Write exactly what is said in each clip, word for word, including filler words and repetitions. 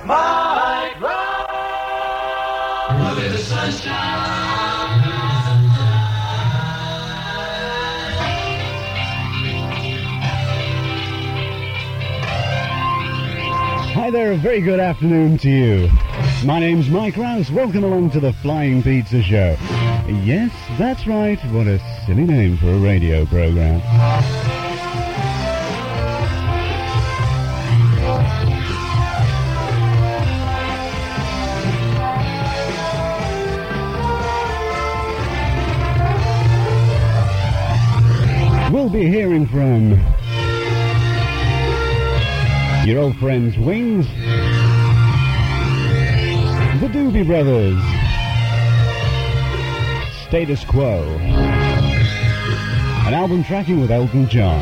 Mike Rouse. Look at the sunshine. Hi there, a very good afternoon to you. My name's Mike Rouse. Welcome along to the Flying Pizza Show. Yes, that's right. What a silly name for a radio program. We'll be hearing from your old friends Wings, the Doobie Brothers, Status Quo, an album tracking with Elton John.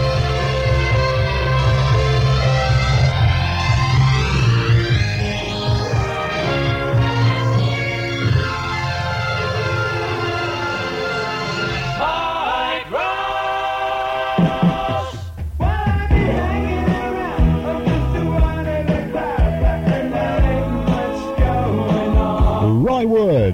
Roy Wood.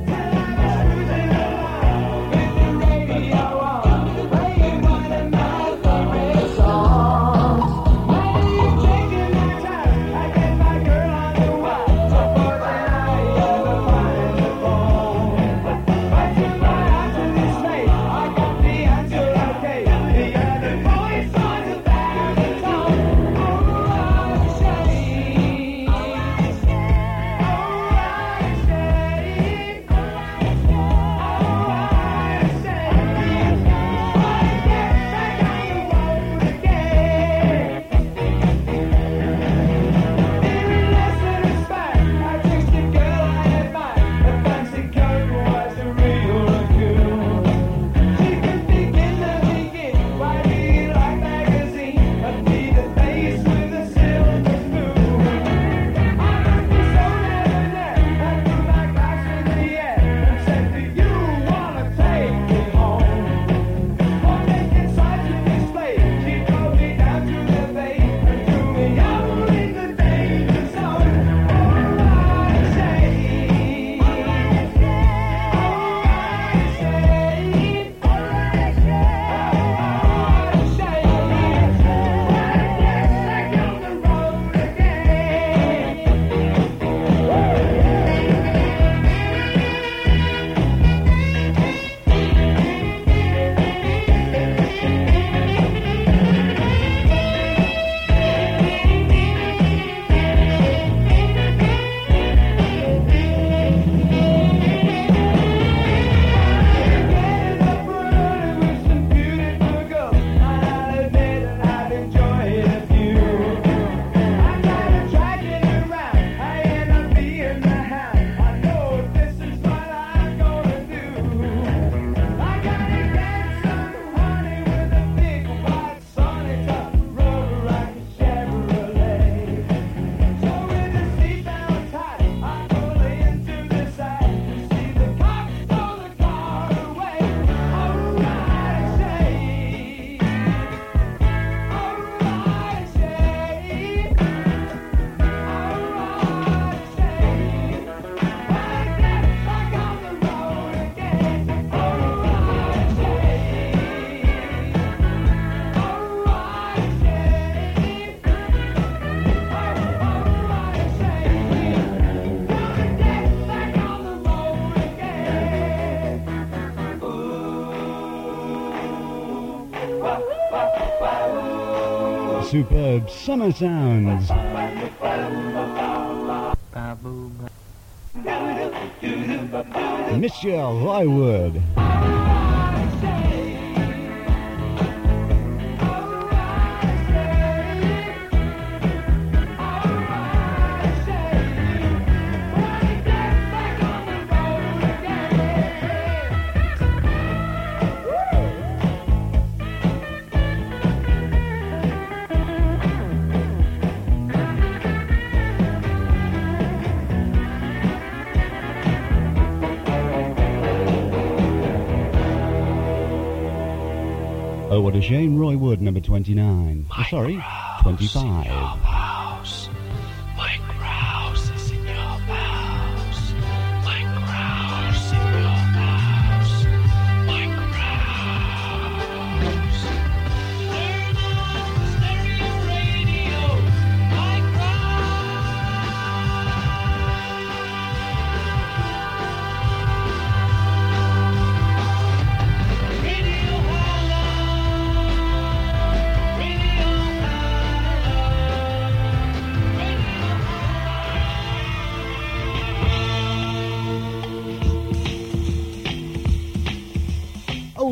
Superb summer sounds. Monsieur Roy Wood. Oh, what a shame. Roy Wood, number twenty-nine. Oh, sorry, twenty-five. House. Mike Rouse.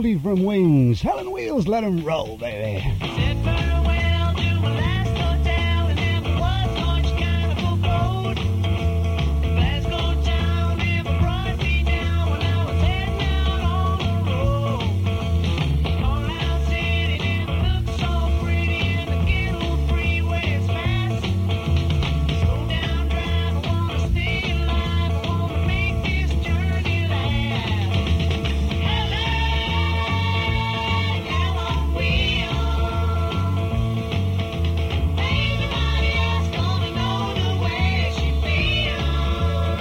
oldie from Wings. Helen Wheels, let 'em roll, baby. Said farewell to my last hotel, and never was much kind of a road. Glasgow town never brought me down when I was heading out on the road. Carlisle City never looked so pretty, and the ghetto freeway is fast. Slow down, drive, I wanna stay alive, I wanna make this journey last. Everybody else gonna know the way she feels.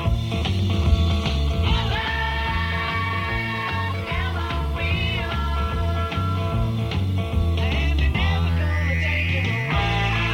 Hello, hello, wheel. And you're never gonna take it away.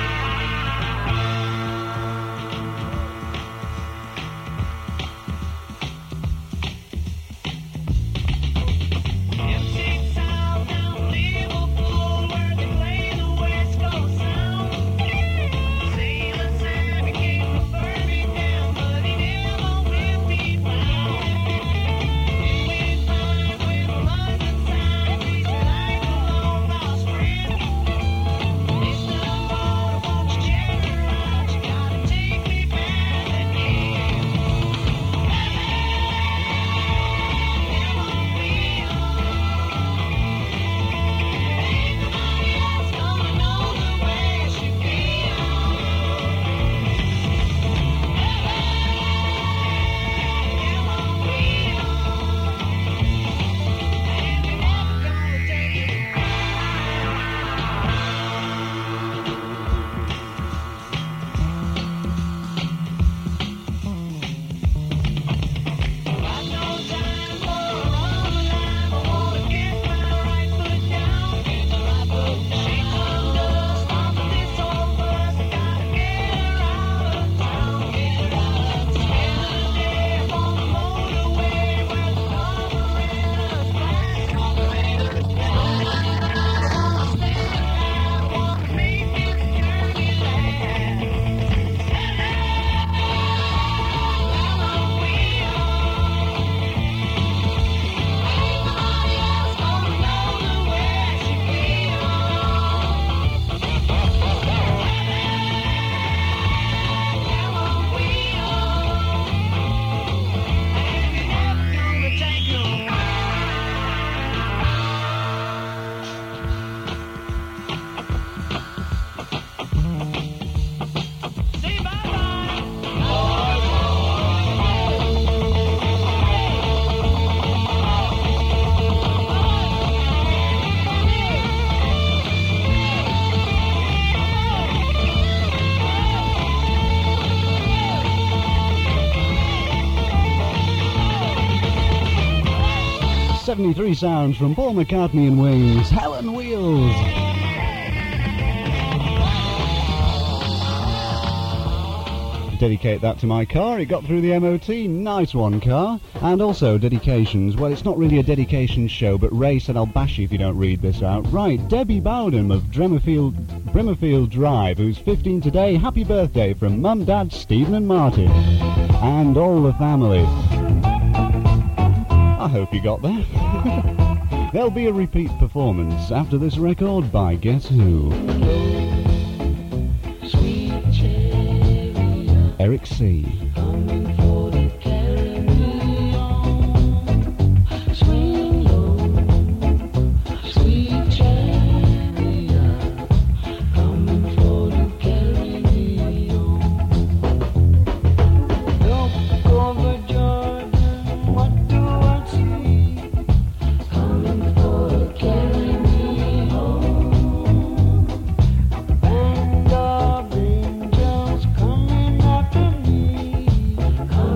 M six south down Liverpool, where they play the West Coast sound. Sailor Sam became a Burby down, but he never will be found. You ain't fine with a London sign, treat you like a long lost friend. Mister Motor, won't you check her out? You gotta take me back again. Everybody else gonna know the way she feels. Hello, wheel. And you're never gonna take it away. Got no time for a wrong line. I wanna get my right foot down. Get my right foot down. Shake some dust off of this old bus. I gotta get her out of town. Get her out of town. Spend the day up on the motorway where the carburetor's black. Carburetor's black. Wanna stay alive. Wanna make this journey last. Hello, wheel. Everybody else gonna know the way she feels. Hello, wheel. And you're never gonna take it away. Say bye-bye. seventy-three sounds from Paul McCartney and Wings. Helen Wheels. Dedicate that to my car. It got through the M O T. Nice one, car. And also dedications. Well, it's not really a dedication show, but Ray said I'll bash you if you don't read this out. Right, Debbie Bowden of Bremerfield, Bremerfield Drive, who's fifteen today. Happy birthday from Mum, Dad, Stephen and Martin. And all the family. I hope you got that. There'll be a repeat performance after this record by Guess Who? Eric C. Coming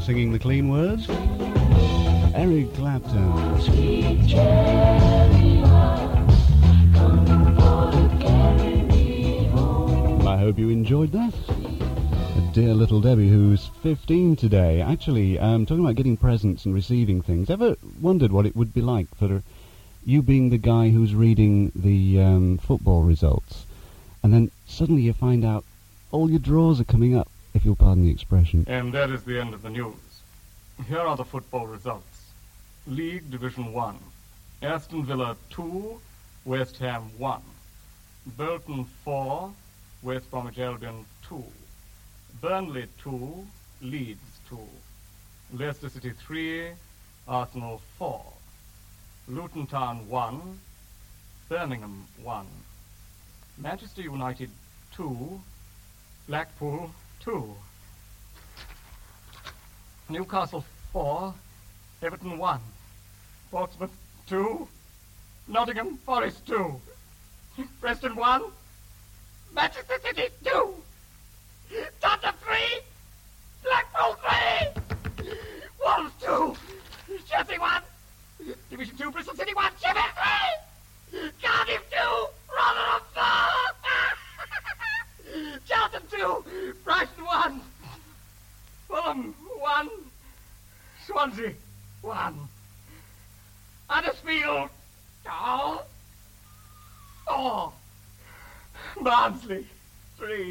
singing the clean words. Eric Clapton. I hope you enjoyed that. Dear little Debbie, who's fifteen today. Actually, um, talking about getting presents and receiving things. Ever wondered what it would be like for you being the guy who's reading the um, football results, and then suddenly you find out all your drawers are coming up, if you'll pardon the expression. And that is the end of the news. Here are the football results. League Division one. Aston Villa two, West Ham one. Bolton four, West Bromwich Albion two. Burnley two, Leeds two. Leicester City three, Arsenal four. Luton Town one, Birmingham one. Manchester United two, Blackpool two. Newcastle four, Everton one. Portsmouth two, Nottingham Forest two. Preston one, Manchester City two. Tottenham three, Blackpool three. Wolves two, Chelsea one. Division two, Bristol City one, Sheffield three. Cardiff two, Rotherham four. Charlton two, Brighton one. Fulham one, Swansea one. Huddersfield oh, four. Barnsley three.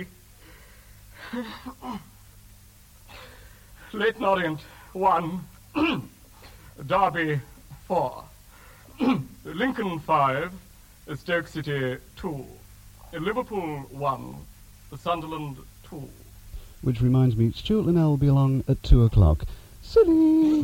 Leighton Orient one. Derby four. Lincoln five. Stoke City two. Liverpool one. Sunderland two. Which reminds me, Stuart Linnell will be along at two o'clock. Silly!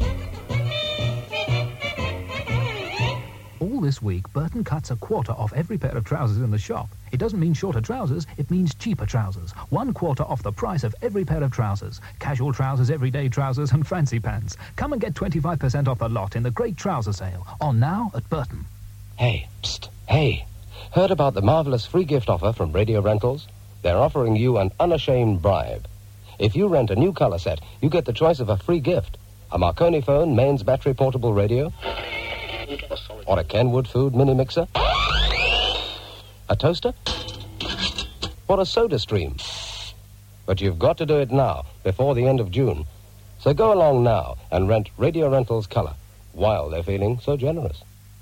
All this week, Burton cuts a quarter off every pair of trousers in the shop. It doesn't mean shorter trousers, it means cheaper trousers. One quarter off the price of every pair of trousers. Casual trousers, everyday trousers, and fancy pants. Come and get twenty-five percent off the lot in the great trouser sale. On now at Burton. Hey, psst, hey. Heard about the marvelous free gift offer from Radio Rentals? They're offering you an unashamed bribe. If you rent a new color set, you get the choice of a free gift. A Marconi phone, mains battery portable radio, or a Kenwood food mini mixer, a toaster, or a soda stream. But you've got to do it now, before the end of June. So go along now and rent Radio Rentals color, while they're feeling so generous.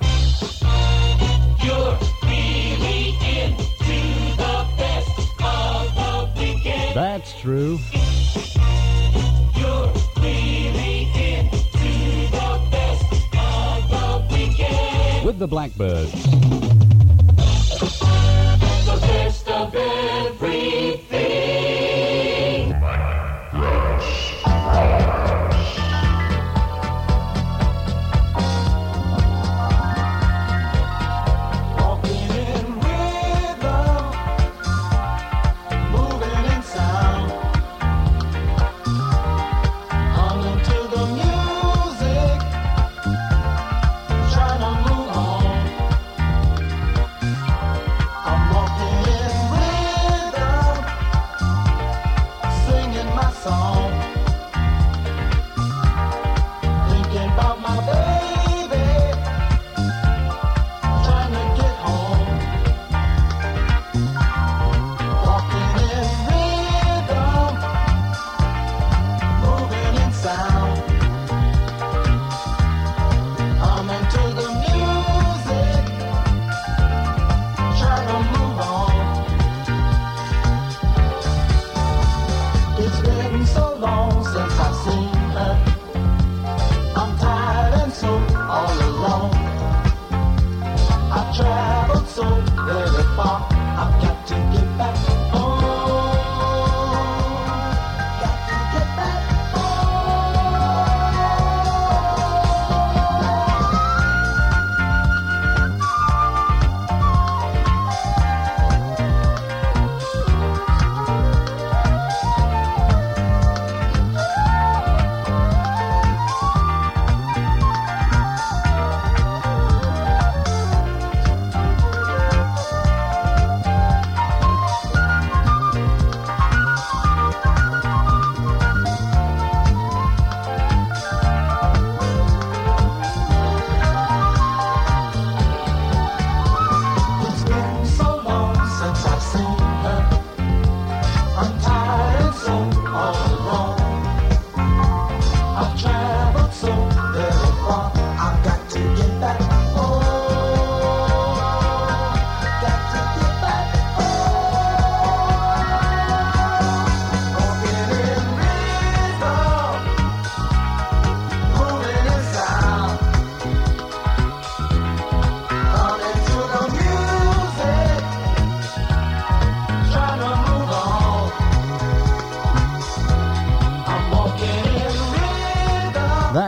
You're really into the best of the weekend. That's true. You're really into the best of the weekend. With the Blackbirds. The best of everything. Walking in rhythm, moving in sound, humming to the music, trying to move on.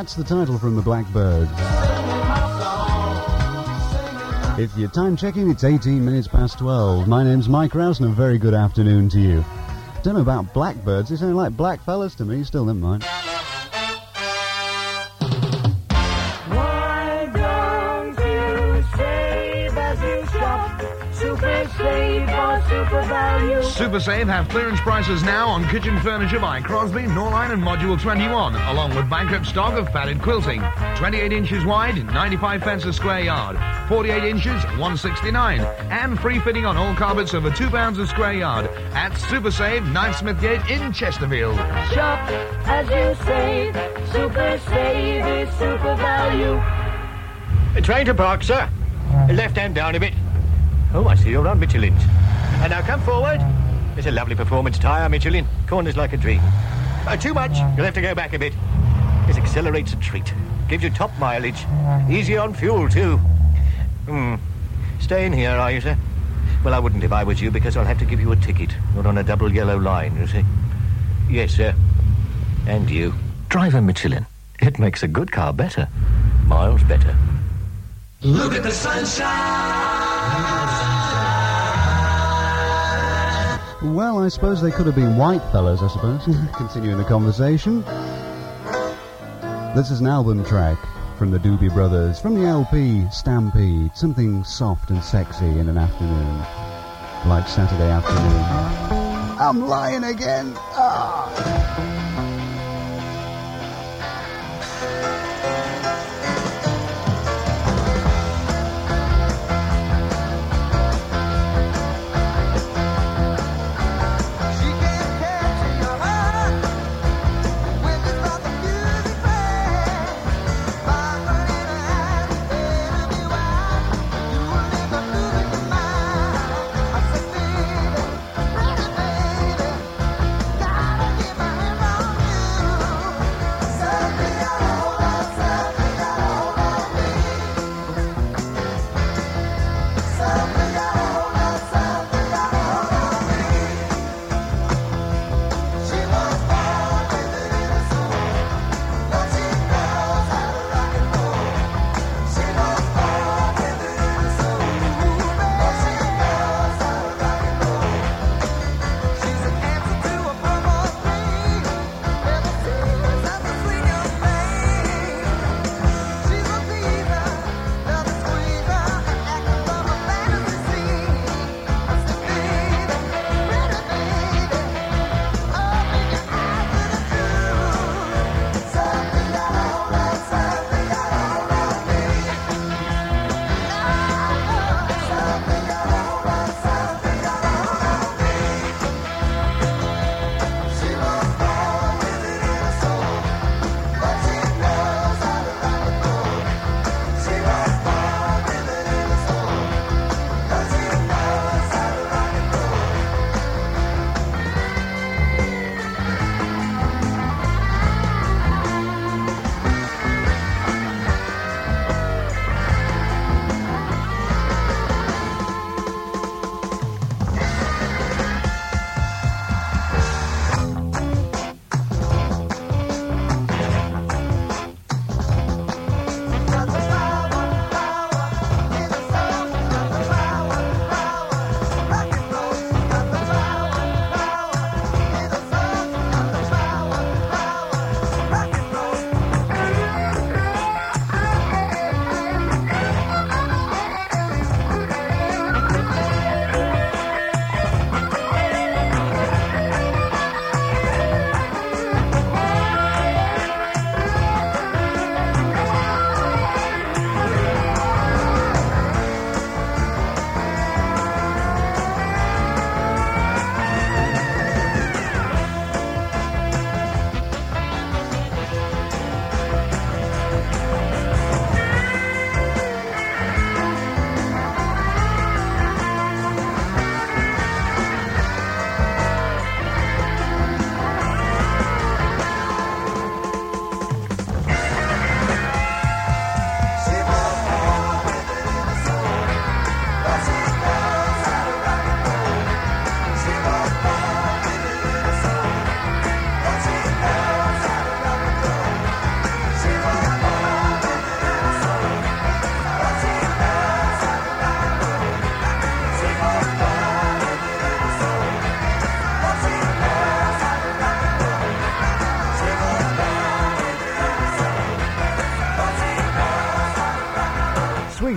That's the title from the Blackbirds. If you're time checking, it's eighteen minutes past twelve. My name's Mike Rouse, and a very good afternoon to you. Don't know about Blackbirds, they sound like black fellas to me, still never mind. Why don't you save as you shop? Super Save or Super Value. Super Save have clearance prices now on kitchen furniture by Crosby, Norline and Module twenty-one, along with bankrupt stock of padded quilting. twenty-eight inches wide, ninety-five pence a square yard. forty-eight inches, one sixty-nine. And free fitting on all carpets over two pounds a square yard at Super Save, Ninth Smith Gate in Chesterfield. Shop as you save. Super Save is Super Value. Trying to park, sir. Left hand down a bit. Oh, I see you're on Michelin's. And now come forward. It's a lovely performance tyre, Michelin. Corners like a dream. Uh, too much. You'll have to go back a bit. This accelerates a treat. Gives you top mileage. Easy on fuel, too. Hmm. Staying here, are you, sir? Well, I wouldn't if I was you, because I'll have to give you a ticket. Not on a double yellow line, you see. Yes, sir. And you. Drive a Michelin. It makes a good car better. Miles better. Look at the sunshine. Well, I suppose they could have been white fellas, I suppose. Continuing the conversation. This is an album track from the Doobie Brothers, from the L P Stampede. Something soft and sexy in an afternoon, like Saturday afternoon. I'm lying again. Ah. Gotta get my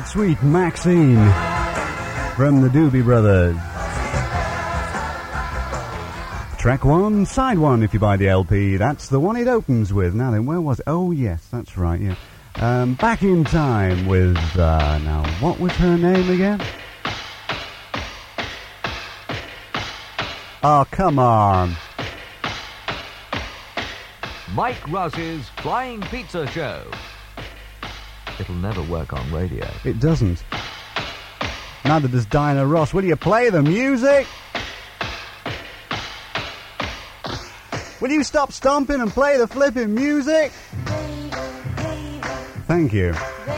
Sweet Maxine from the Doobie Brothers. Track one, side one if you buy the L P. That's the one it opens with. Now then, where was it? Oh, yes, that's right, yeah. Um, Back in Time with, uh, now, what was her name again? Oh, come on. Mike Ross's Flying Pizza Show. It'll never work on radio. It doesn't. Neither does Diana Ross. Will you play the music? Will you stop stomping and play the flipping music? Thank you.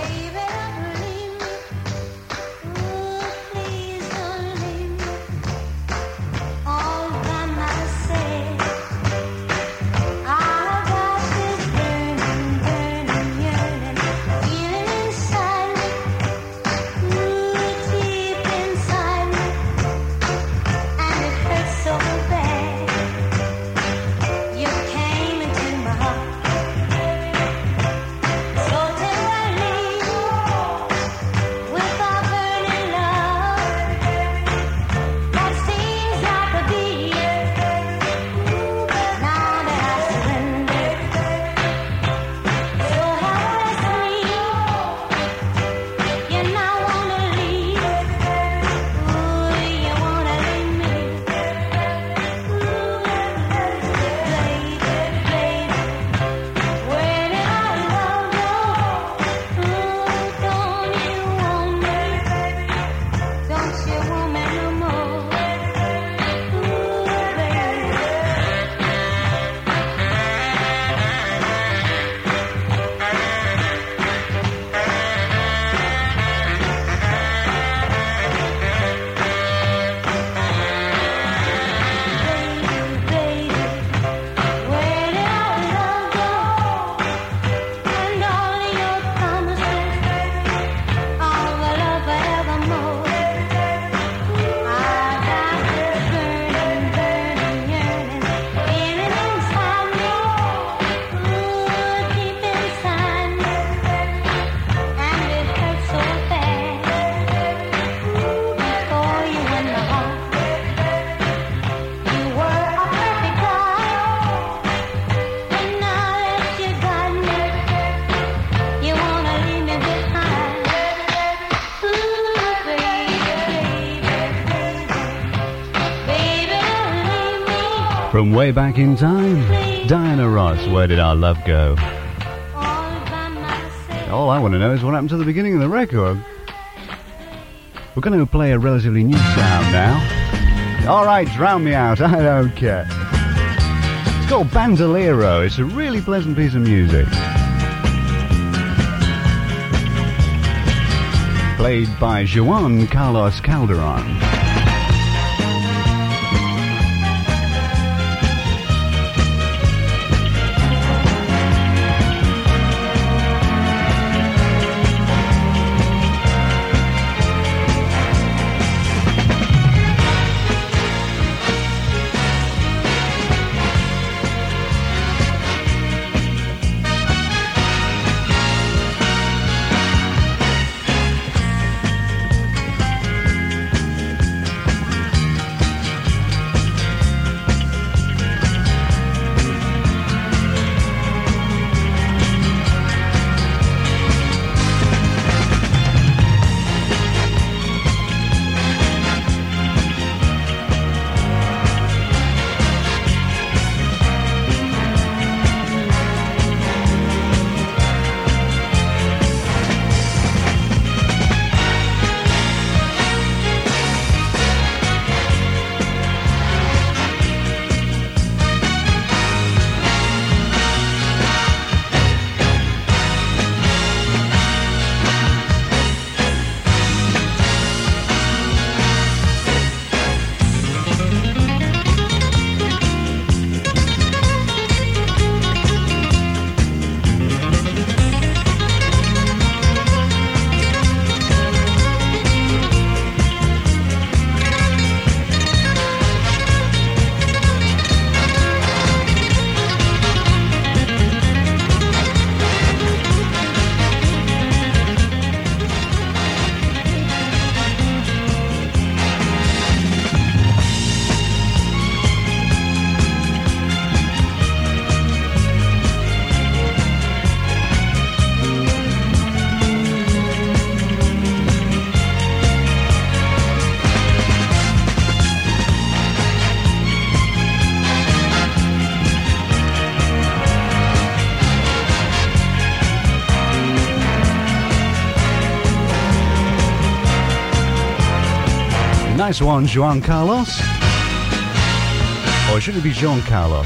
From way back in time, Diana Ross, Where Did Our Love Go? All I want to know is what happened to the beginning of the record. We're going to play a relatively new sound now. All right, drown me out, I don't care. It's called Bandolero. It's a really pleasant piece of music. Played by Juan Carlos Calderon. Nice one, Juan Carlos. Or should it be Jean Carlos?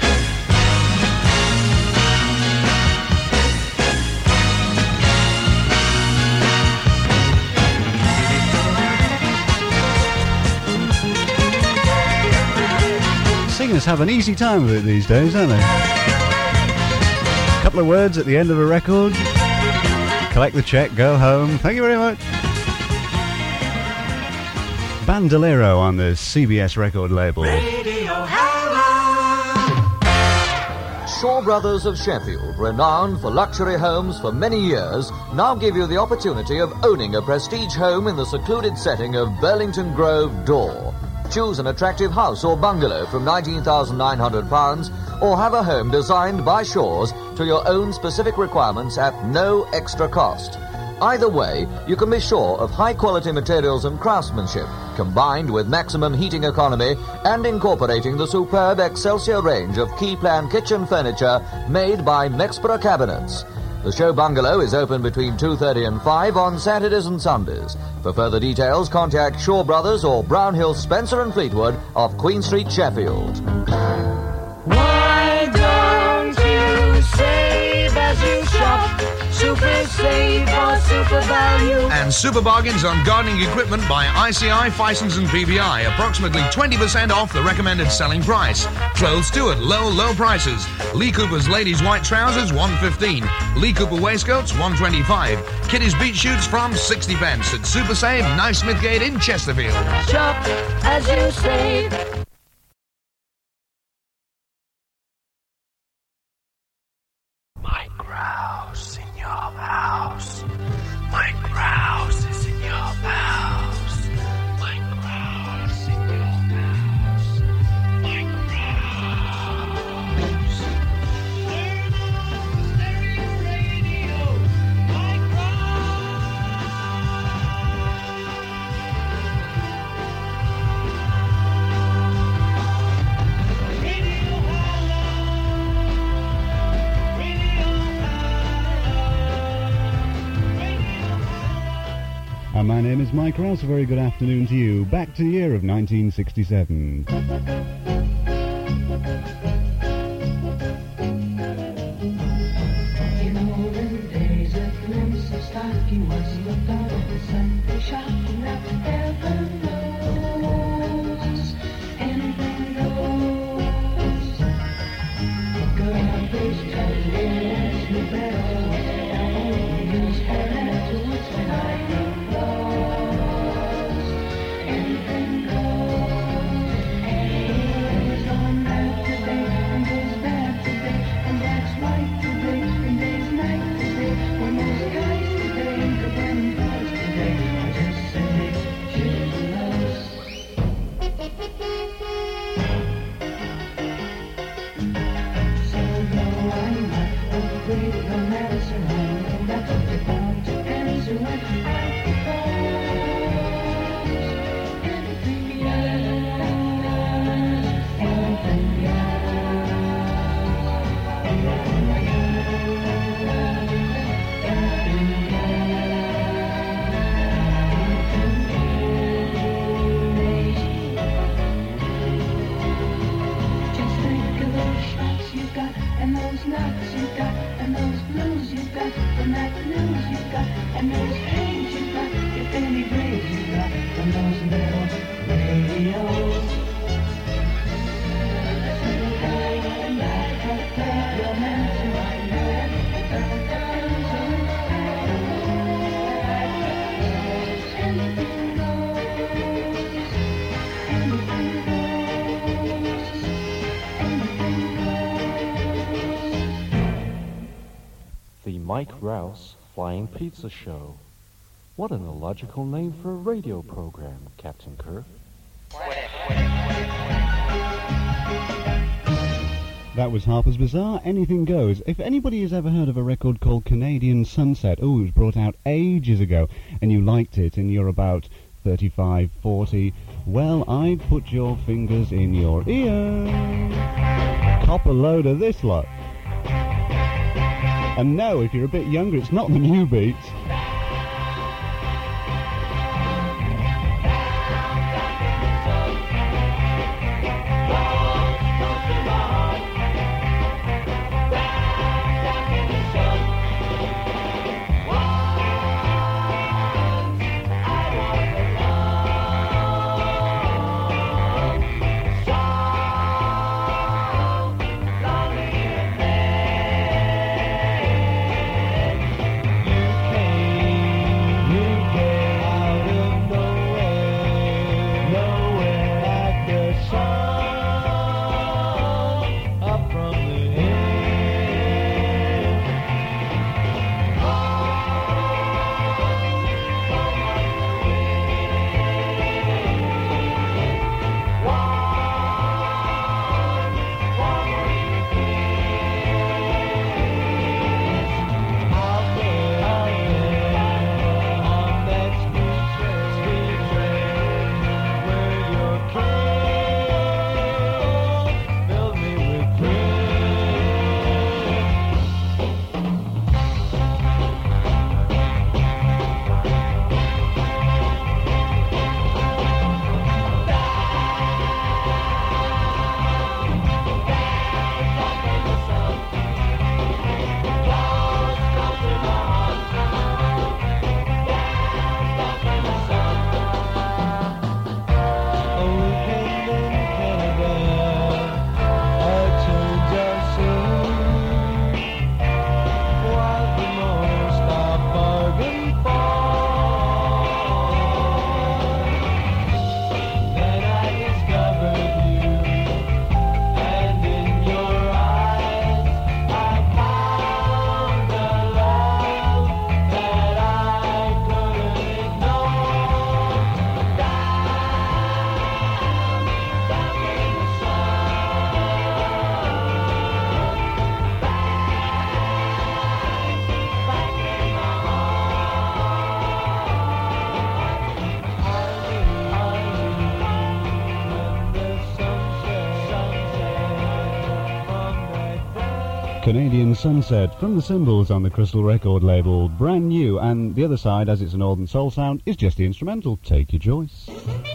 Singers have an easy time of it these days, don't they? A couple of words at the end of a record, collect the check, go home. Thank you very much. Bandolero on the C B S record label. Radio Howard. Shaw Brothers of Sheffield, renowned for luxury homes for many years, now give you the opportunity of owning a prestige home in the secluded setting of Burlington Grove, Dore. Choose an attractive house or bungalow from nineteen thousand nine hundred pounds, or have a home designed by Shaws to your own specific requirements at no extra cost. Either way, you can be sure of high-quality materials and craftsmanship, combined with maximum heating economy and incorporating the superb Excelsior range of key-plan kitchen furniture made by Mexborough Cabinets. The show bungalow is open between two thirty and five on Saturdays and Sundays. For further details, contact Shaw Brothers or Brownhill, Spencer and Fleetwood of Queen Street, Sheffield. Why don't you save as you shop? Super save or super value. And super bargains on gardening equipment by I C I, Fisons and P V I. Approximately twenty percent off the recommended selling price. Clothes too at low, low prices. Lee Cooper's ladies' white trousers, one fifteen. Lee Cooper waistcoats, one twenty-five. Kitty's beach shoots from sixty pence at Super Save, Nice Smithgate in Chesterfield. Shop as you save. Mike Rouse in your house. Mike Rouse is in your house. Mike Rouse in your house. Mike Rouse. Turn on the stereo radio. Mike Rouse. Radio And my name is Mike Rouse. A very good afternoon to you. Back to the year of nineteen sixty-seven. In olden days, a glimpse of stocking was the thought of the Sunday shopping that heaven knows. Anything goes. Garbage toilets, new bells, use for afterwards when I get close. Anything goes. And it's on back today, and goes back today, and that's right today, and day's night today, when those guys today, the burning cars today, I just say, Jesus. So though I'm not afraid of medicine, I know that's what you're bound to answer when I propose. Anything else, anything else, anything Just think of those shots you got, and those knocks you got, and those blues you got, from that news you got, and those pains you got, if any praise you got, from those little radios. Anything goes, anything goes, anything goes. The Mike Rouse Flying Pizza Show. What an illogical name for a radio program, Captain Kirk. That was Harper's Bazaar, Anything Goes. If anybody has ever heard of a record called Canadian Sunset, oh, it was brought out ages ago, and you liked it, and you're about thirty-five, forty, well, I'd put your fingers in your ear. Cop a load of this lot. And no, if you're a bit younger, it's not the new beats. Canadian Sunset from the Symbols on the Crystal Record label, brand new, and the other side, as it's a Northern Soul sound, is just the instrumental. Take your choice.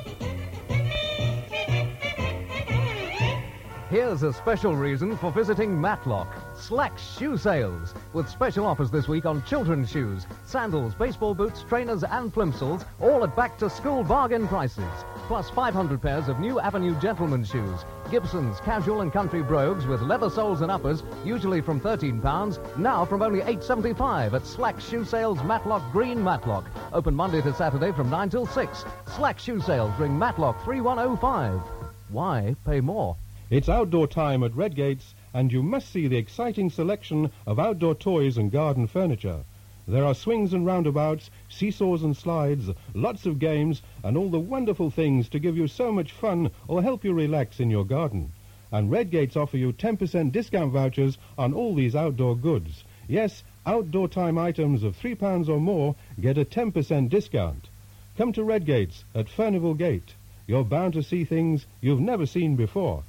Here's a special reason for visiting Matlock. Slack Shoe Sales, with special offers this week on children's shoes, sandals, baseball boots, trainers and plimsolls, all at back-to-school bargain prices. Plus five hundred pairs of new Avenue gentlemen's shoes, Gibson's casual and country brogues with leather soles and uppers, usually from thirteen pounds, now from only eight seventy-five at Slack Shoe Sales, Matlock Green, Matlock. Open Monday to Saturday from nine till six. Slack Shoe Sales, ring Matlock three one oh five. Why pay more? It's outdoor time at Redgates, and you must see the exciting selection of outdoor toys and garden furniture. There are swings and roundabouts, seesaws and slides, lots of games, and all the wonderful things to give you so much fun or help you relax in your garden. And Redgates offer you ten percent discount vouchers on all these outdoor goods. Yes, outdoor time items of three pounds or more get a ten percent discount. Come to Redgates at Furnivall Gate. You're bound to see things you've never seen before.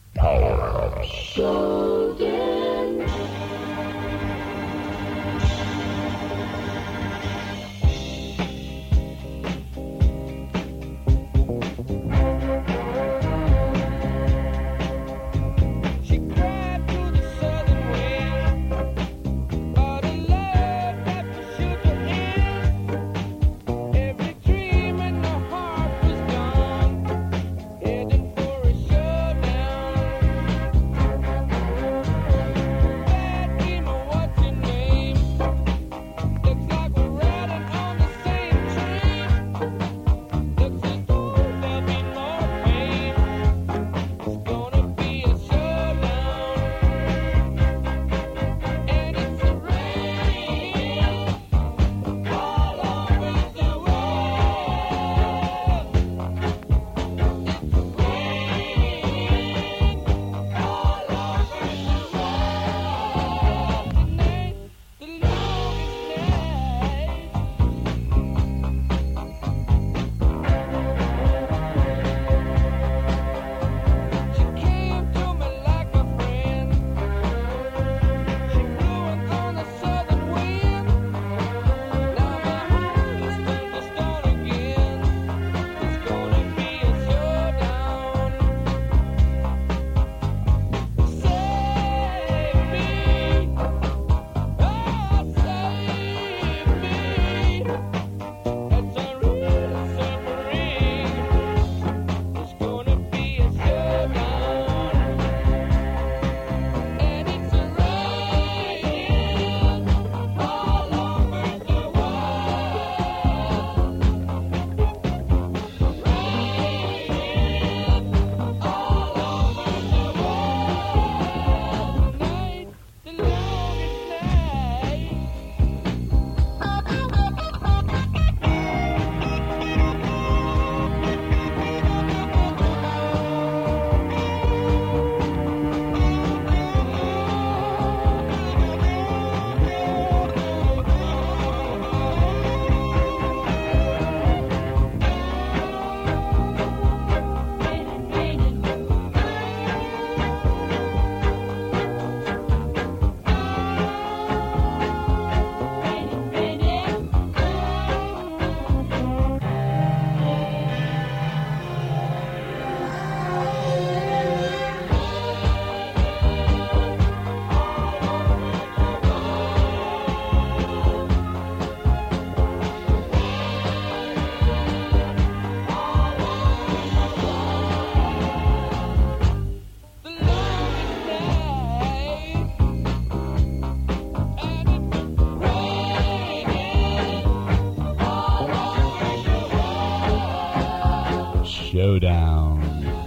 Showdown.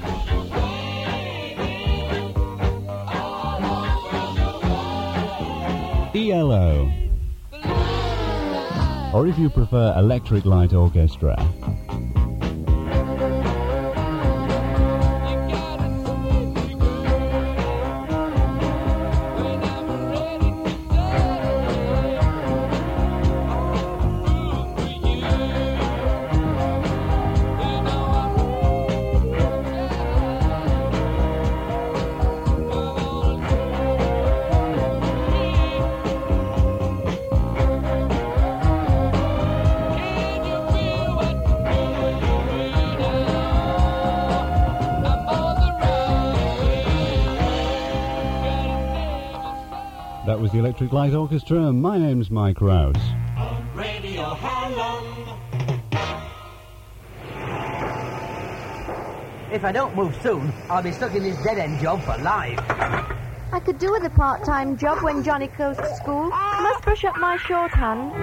E L O. Or if you prefer Electric Light Orchestra. Thank you. the Electric Light Orchestra. My name's Mike Rouse. Radio Holland. If I don't move soon, I'll be stuck in this dead-end job for life. I could do with a part-time job when Johnny goes to school. Must brush up my shorthand.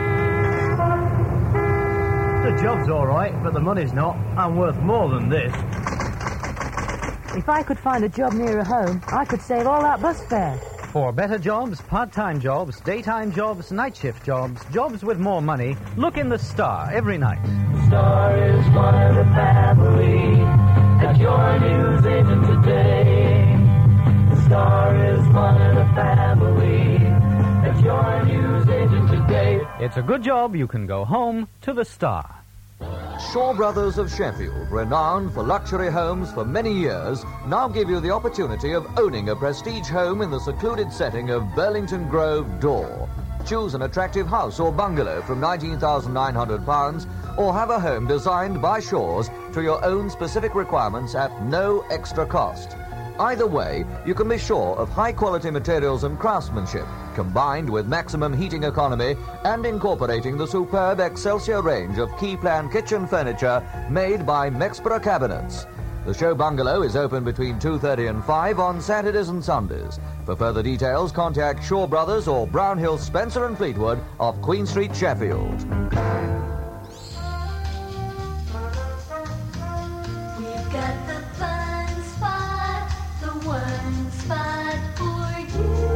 The job's all right, but the money's not. I'm worth more than this. If I could find a job nearer home, I could save all that bus fare. For better jobs, part-time jobs, daytime jobs, night shift jobs, jobs with more money, look in the Star every night. The Star is one of the family at your news agent today. The Star is one of the family at your news agent today. It's a good job you can go home to the Star. Shaw Brothers of Sheffield, renowned for luxury homes for many years, now give you the opportunity of owning a prestige home in the secluded setting of Burlington Grove, Dor. Choose an attractive house or bungalow from nineteen thousand nine hundred pounds, or have a home designed by Shaws to your own specific requirements at no extra cost. Either way, you can be sure of high-quality materials and craftsmanship, combined with maximum heating economy and incorporating the superb Excelsior range of key-plan kitchen furniture made by Mexborough Cabinets. The show bungalow is open between two thirty and five on Saturdays and Sundays. For further details, contact Shaw Brothers or Brownhill, Spencer and Fleetwood of Queen Street, Sheffield. We've got the fun spot, the one spot for you.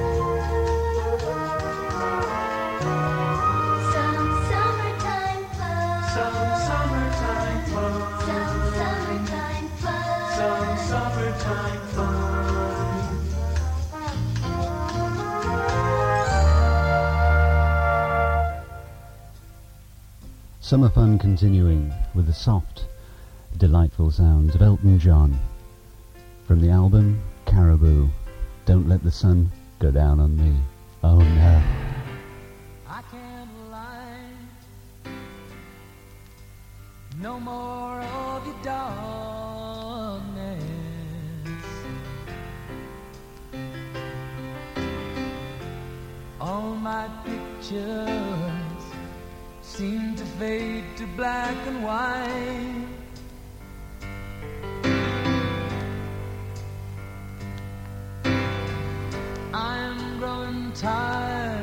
Some summertime fun. Some summertime fun. Some summertime fun. Some summertime fun. Summer fun continuing with the soft, delightful sounds of Elton John. From the album Caribou, Don't Let the Sun Go Down on Me. Oh no. I can't lie. No more of your darkness. All my pictures seem to fade to black and white. I'm growing tired,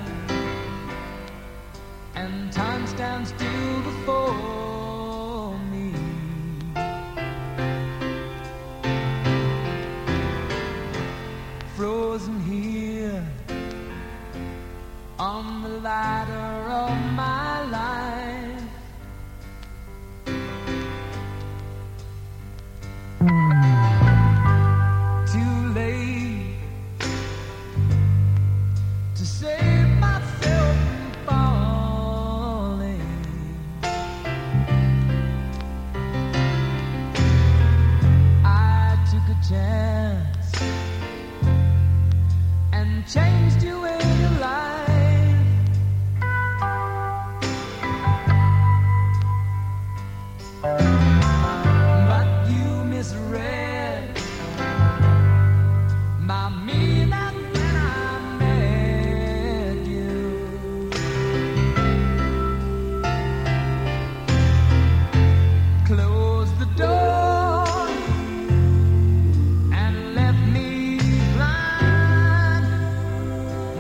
and time stands still before me. Frozen here on the ladder of my life. Too late to save myself from falling. I took a chance and changed your way of life. But you misread my meaning when I met you. Close the door and left me blind.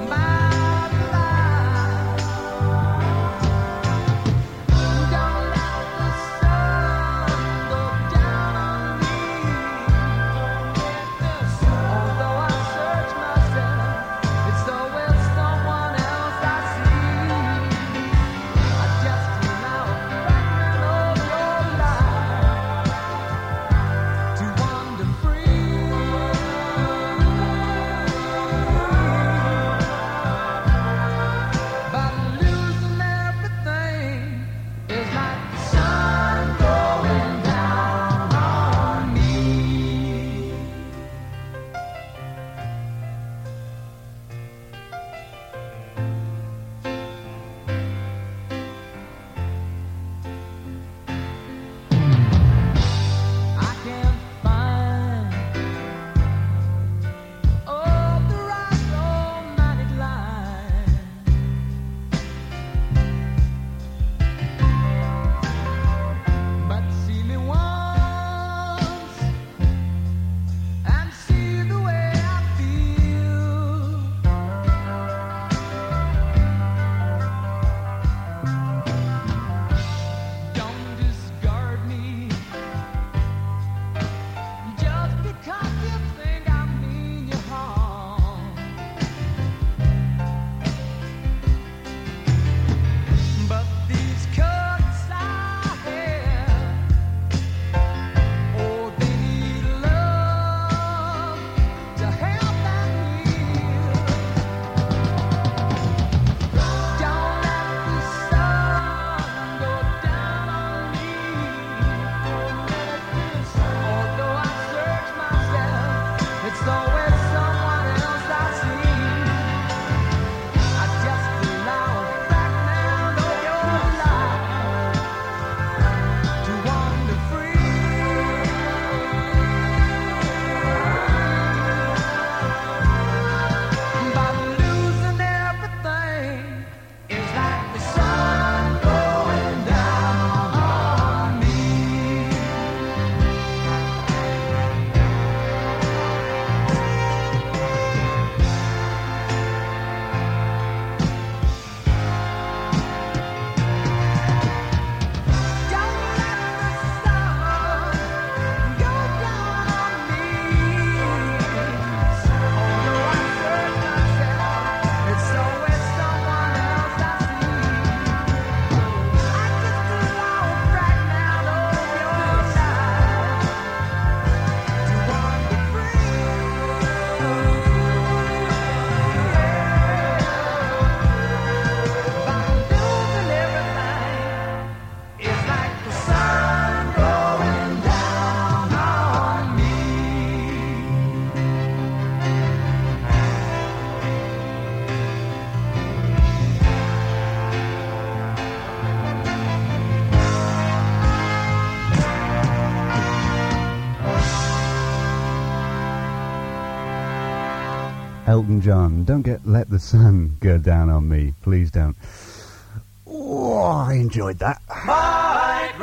Elton John, don't get let the sun go down on me. Please don't. Oh, I enjoyed that. Mike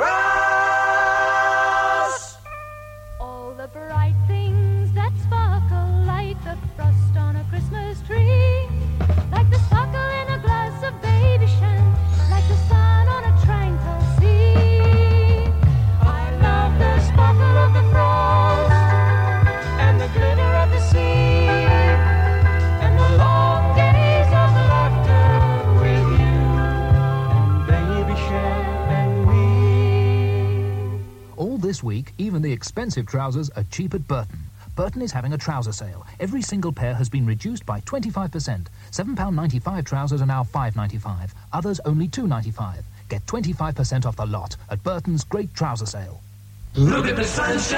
Rouse! All the bright things that sparkle like the frost on a Christmas tree, like the sparkle in a glass of baby shine, like the sun on a tranquil sea. I love the sparkle of the frost and the glitter of the sea, and the long days of laughter with you and baby Shep and me. All this week, even the expensive trousers are cheap at Burton. Burton is having a trouser sale. Every single pair has been reduced by twenty-five percent. seven pounds ninety-five trousers are now five pounds ninety-five. Others only two pounds ninety-five. Get twenty-five percent off the lot at Burton's great trouser sale. Look at the sunshine!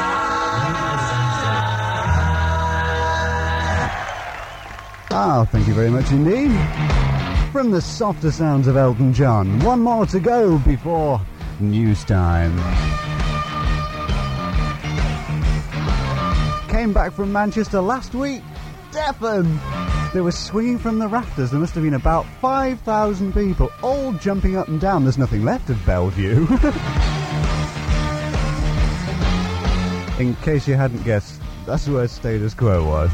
Ah, thank you very much indeed. From the softer sounds of Elton John, one more to go before news time. Came back from Manchester last week, deafened. They were swinging from the rafters. There must have been about five thousand people, all jumping up and down. There's nothing left of Bellevue. In case you hadn't guessed, that's where Status Quo was.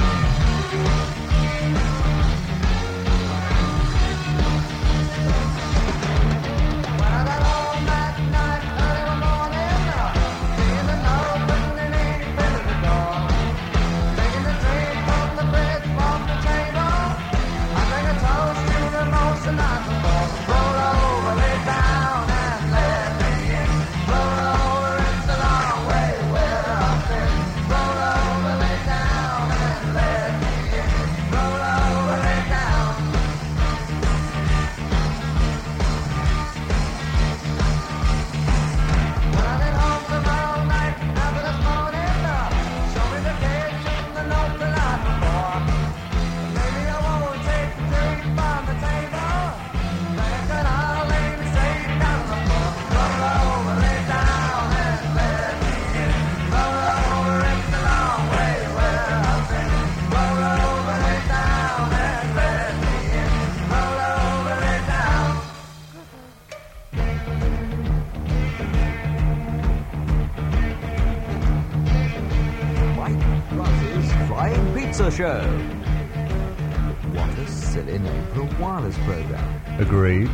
Show. What a silly name for a wireless program. Agreed.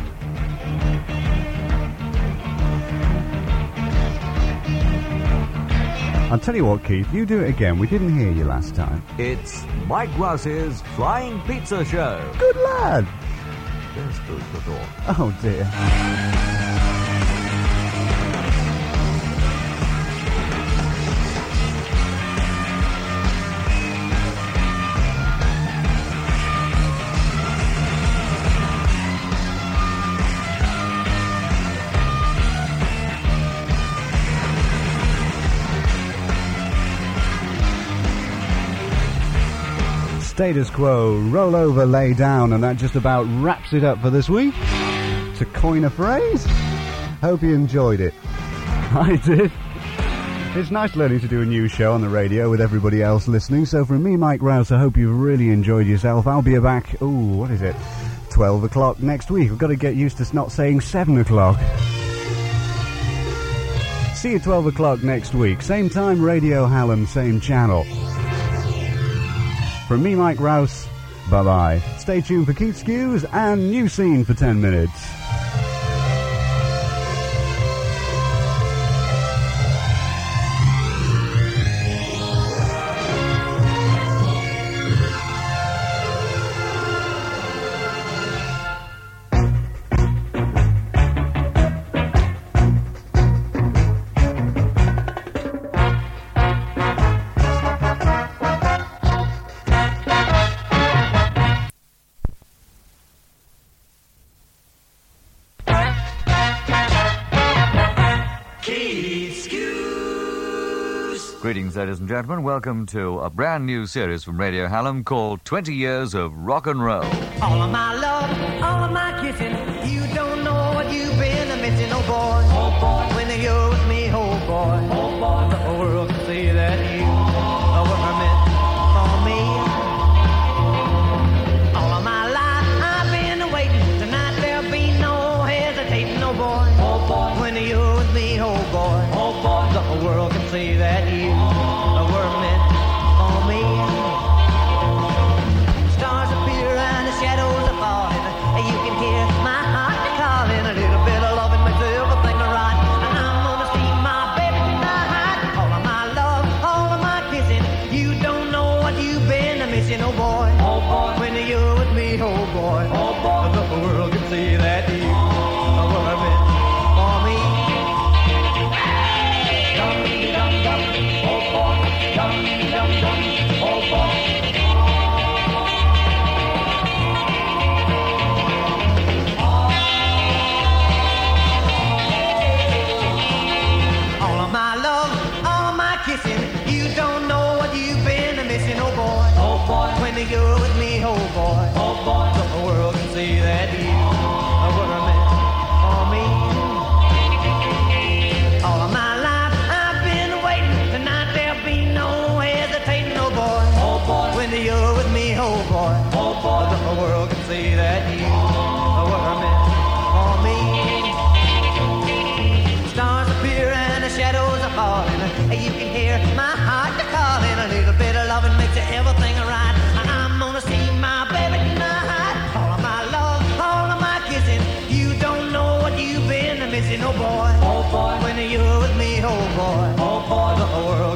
I'll tell you what, Keith, you do it again. We didn't hear you last time. It's Mike Rouse's Flying Pizza Show. Good lad. There's food for thought. Oh, dear. Status Quo, roll over, lay down, and that just about wraps it up for this week. To coin a phrase, hope you enjoyed it. I did. It's nice learning to do a new show on the radio with everybody else listening, so from me, Mike Rouse, I hope you've really enjoyed yourself. I'll be back, ooh, what is it, twelve o'clock next week. I've got to get used to not saying seven o'clock. See you twelve o'clock next week. Same time, Radio Hallam, same channel. From me, Mike Rouse, bye-bye. Stay tuned for Keith Skews and New Scene for ten minutes. Greetings, ladies and gentlemen. Welcome to a brand new series from Radio Hallam called twenty years of Rock and Roll. All of my love, all of my kissing, you don't know what you've been missing, oh boy. Oh boy. When you're with me, oh boy. Oh boy. The whole world can see that you are what I meant for me. say that you were meant for me. Stars appear and the shadows are falling. You can hear my heart calling. A little bit of loving makes everything right. And I'm gonna see my baby tonight. All of my love, all of my kissing. You don't know what you've been missing, oh boy. Oh boy, when you're with me, oh boy. Oh boy, the world can see that you were meant for me. Dum dum dum, oh boy. Dum dum dum, oh boy. All of my love, all of my kissing. You don't know what you've been missing, oh boy. Oh boy, when you're with me, oh boy. Oh boy, the world can see that you were meant for me. All of my life I've been waiting. Tonight there'll be no hesitating, oh boy. Oh boy, when you're with me, oh boy. Oh boy, the world can see that you were meant for me. Stars appear and the shadows are falling. You can hear my heart calling. A little bit of loving makes everything right. I'm gonna see my baby tonight. All of my love, all of my kissing. You don't know what you've been missing, oh boy. Oh boy, when you're with me, oh boy. Oh boy, the world